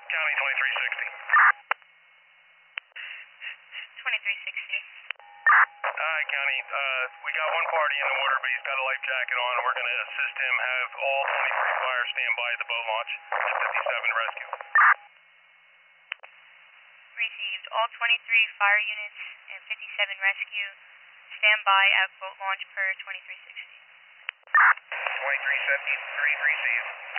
County 2360. 2360. Alright, County. We got one party in the water, but he's got a life jacket on. We're going to assist him. Have all 23 fire stand by at the boat launch and 57 rescue. Received. All 23 fire units and 57 rescue. Stand by at boat launch per 2360. 2370, 3 receive.